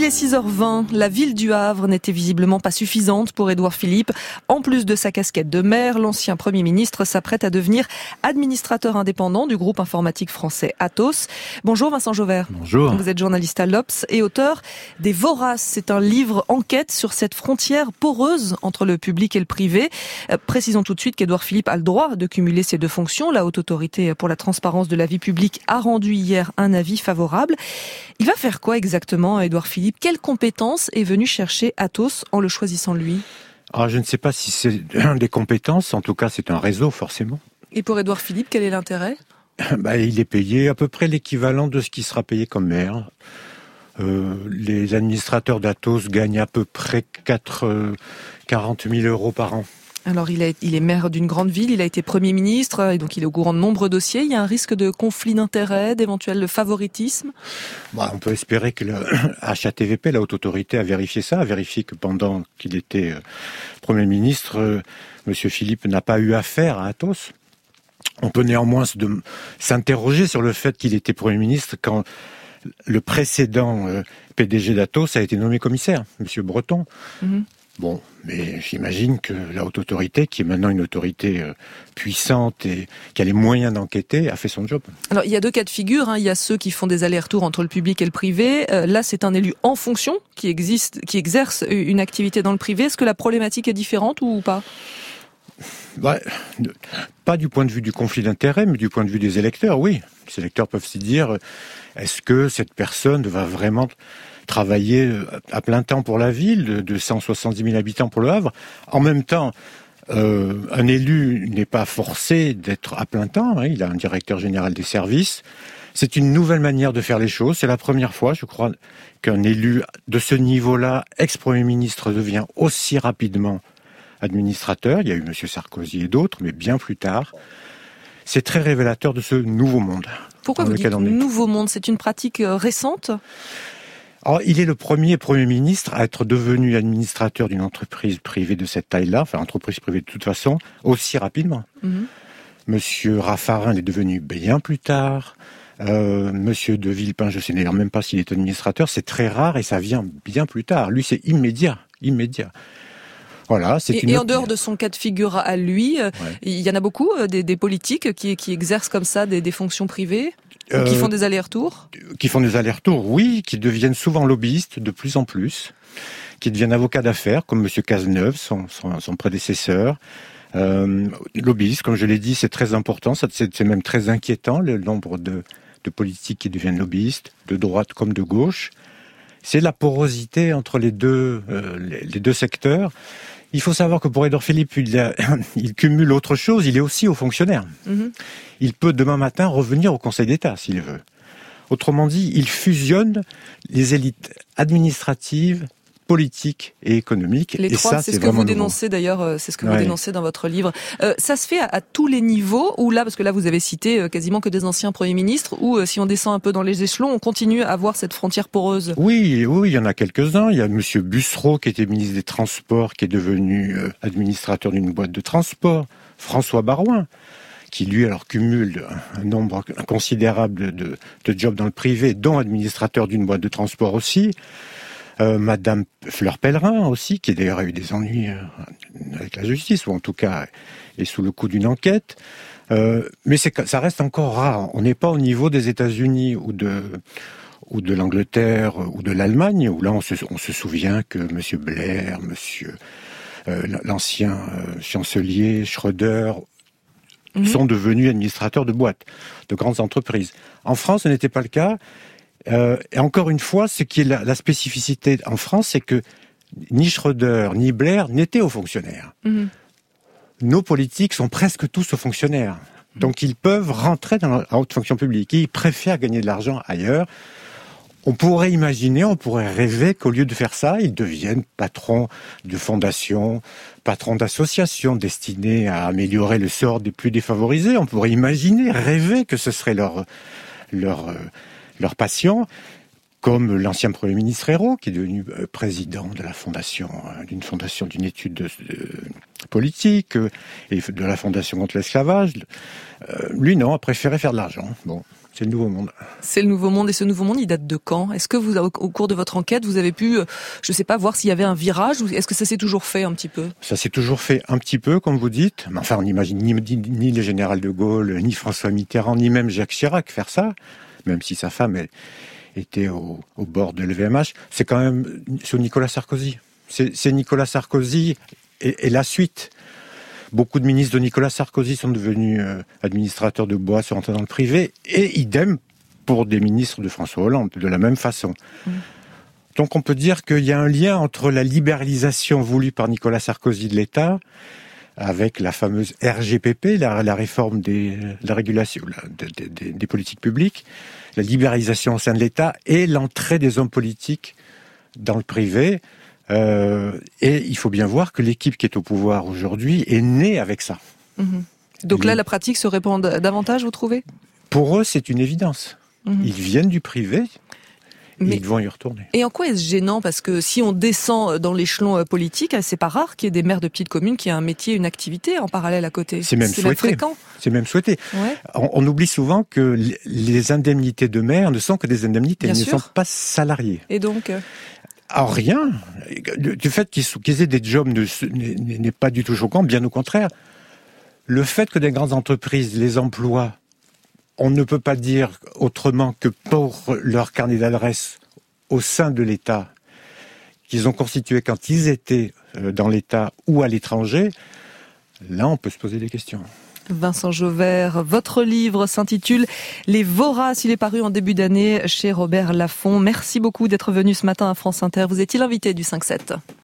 Il est 6h20, la ville du Havre n'était visiblement pas suffisante pour Édouard Philippe. En plus de sa casquette de maire, l'ancien Premier ministre s'apprête à devenir administrateur indépendant du groupe informatique français Atos. Bonjour Vincent Jauvert. Bonjour. Vous êtes journaliste à l'Obs et auteur des Voraces. C'est un livre enquête sur cette frontière poreuse entre le public et le privé. Précisons tout de suite qu'Édouard Philippe a le droit de cumuler ces deux fonctions. La Haute Autorité pour la transparence de la vie publique a rendu hier un avis favorable. Il va faire quoi exactement, Édouard Philippe ? Quelle compétence est venu chercher Atos en le choisissant lui ? Alors, je ne sais pas si c'est des compétences, en tout cas c'est un réseau forcément. Et pour Édouard Philippe, quel est l'intérêt ? Il est payé à peu près l'équivalent de ce qui sera payé comme maire. Les administrateurs d'Atos gagnent à peu près 40 000 euros par an. Alors il est maire d'une grande ville, il a été Premier ministre, et donc il est au courant de nombreux dossiers. Il y a un risque de conflit d'intérêts, d'éventuel favoritisme ? On peut espérer que le HATVP, la Haute Autorité, a vérifié que pendant qu'il était Premier ministre, M. Philippe n'a pas eu affaire à Atos. On peut néanmoins s'interroger sur le fait qu'il était Premier ministre quand le précédent PDG d'Atos a été nommé commissaire, M. Breton. Mm-hmm. Mais j'imagine que la Haute Autorité, qui est maintenant une autorité puissante et qui a les moyens d'enquêter, a fait son job. Alors, il y a deux cas de figure. Il y a ceux qui font des allers-retours entre le public et le privé. Là, c'est un élu en fonction qui exerce une activité dans le privé. Est-ce que la problématique est différente ou pas ? Pas du point de vue du conflit d'intérêts, mais du point de vue des électeurs, oui. Les électeurs peuvent se dire, est-ce que cette personne va vraiment travailler à plein temps pour la ville, de 170 000 habitants pour le Havre. En même temps, un élu n'est pas forcé d'être à plein temps. Il a un directeur général des services. C'est une nouvelle manière de faire les choses. C'est la première fois, je crois, qu'un élu de ce niveau-là, ex-Premier ministre, devient aussi rapidement administrateur. Il y a eu M. Sarkozy et d'autres, mais bien plus tard. C'est très révélateur de ce nouveau monde. Pourquoi vous dites nouveau monde ? C'est une pratique récente ? Alors, il est le premier Premier ministre à être devenu administrateur d'une entreprise privée de cette taille-là, entreprise privée de toute façon, aussi rapidement. Mm-hmm. Monsieur Raffarin l'est devenu bien plus tard. Monsieur de Villepin, je ne sais d'ailleurs même pas s'il est administrateur, c'est très rare et ça vient bien plus tard. Lui, c'est immédiat. Voilà, et en dehors de son cas de figure à lui, il y en a beaucoup des politiques qui exercent comme ça des fonctions privées, qui font des allers-retours ? Qui font des allers-retours, oui, qui deviennent souvent lobbyistes de plus en plus, qui deviennent avocats d'affaires, comme M. Cazeneuve, son prédécesseur. Lobbyistes, comme je l'ai dit, c'est très important, c'est même très inquiétant, le nombre de politiques qui deviennent lobbyistes, de droite comme de gauche. C'est la porosité entre les deux secteurs. Il faut savoir que pour Édouard Philippe, il cumule autre chose, il est aussi haut fonctionnaire. Mm-hmm. Il peut demain matin revenir au Conseil d'État s'il veut. Autrement dit, il fusionne les élites administratives, politiques et économiques. Les trois, c'est ce que vous dénoncez d'ailleurs, c'est ce que vous dénoncez dans votre livre. Ça se fait à tous les niveaux, ou là, parce que là vous avez cité quasiment que des anciens premiers ministres, ou si on descend un peu dans les échelons, on continue à avoir cette frontière poreuse. Oui, il y en a quelques-uns. Il y a M. Bussereau qui était ministre des Transports, qui est devenu administrateur d'une boîte de transport. François Baroin, qui lui alors cumule un nombre considérable de jobs dans le privé, dont administrateur d'une boîte de transport aussi. Madame Fleur Pellerin aussi, qui d'ailleurs a eu des ennuis avec la justice, ou en tout cas est sous le coup d'une enquête. Mais ça reste encore rare. On n'est pas au niveau des États-Unis ou de l'Angleterre ou de l'Allemagne, où là on se souvient que M. Blair, l'ancien chancelier Schröder, sont devenus administrateurs de boîtes, de grandes entreprises. En France, ce n'était pas le cas. Et encore une fois, ce qui est la spécificité en France, c'est que ni Schröder ni Blair n'étaient hauts fonctionnaires. Mmh. Nos politiques sont presque tous hauts fonctionnaires. Donc ils peuvent rentrer dans la haute fonction publique et ils préfèrent gagner de l'argent ailleurs. On pourrait rêver qu'au lieu de faire ça, ils deviennent patrons de fondations, patrons d'associations destinées à améliorer le sort des plus défavorisés. On pourrait rêver que ce serait leur passion, comme l'ancien Premier ministre Ayrault, qui est devenu président de la fondation, d'une étude politique, et de la fondation contre l'esclavage. Lui, non, a préféré faire de l'argent. Bon. C'est le nouveau monde. C'est le nouveau monde, et ce nouveau monde, il date de quand ? Est-ce que vous, au cours de votre enquête, vous avez pu, je sais pas, voir s'il y avait un virage, ou est-ce que ça s'est toujours fait un petit peu ? Ça s'est toujours fait un petit peu, comme vous dites. Mais enfin, on n'imagine ni le général de Gaulle, ni François Mitterrand, ni même Jacques Chirac faire ça, même si sa femme était au bord de l'EVMH. C'est quand même sur Nicolas Sarkozy. C'est Nicolas Sarkozy et la suite. Beaucoup de ministres de Nicolas Sarkozy sont devenus administrateurs de bois, sont rentrés dans le privé, et idem pour des ministres de François Hollande, de la même façon. Donc on peut dire qu'il y a un lien entre la libéralisation voulue par Nicolas Sarkozy de l'État, avec la fameuse RGPP, la réforme de la régulation des politiques publiques, la libéralisation au sein de l'État et l'entrée des hommes politiques dans le privé. Et il faut bien voir que l'équipe qui est au pouvoir aujourd'hui est née avec ça. Donc là, la pratique se répand davantage, vous trouvez ? Pour eux, c'est une évidence. Ils viennent du privé, mais ils vont y retourner. Et en quoi est-ce gênant ? Parce que si on descend dans l'échelon politique, c'est pas rare qu'il y ait des maires de petites communes qui aient un métier, une activité en parallèle à côté. C'est même souhaité. Fréquent. C'est même souhaité. Ouais. On oublie souvent que les indemnités de maire ne sont que des indemnités, Bien elles sûr. ne sont pas salariées. Et donc Alors rien. Du fait qu'ils aient des jobs n'est pas du tout choquant, bien au contraire. Le fait que des grandes entreprises les emploient, on ne peut pas dire autrement que pour leur carnet d'adresse au sein de l'État, qu'ils ont constitué quand ils étaient dans l'État ou à l'étranger, là on peut se poser des questions. Vincent Jauvert, votre livre s'intitule « Les Voraces ». Il est paru en début d'année chez Robert Laffont. Merci beaucoup d'être venu ce matin à France Inter. Vous étiez l'invité du 5-7.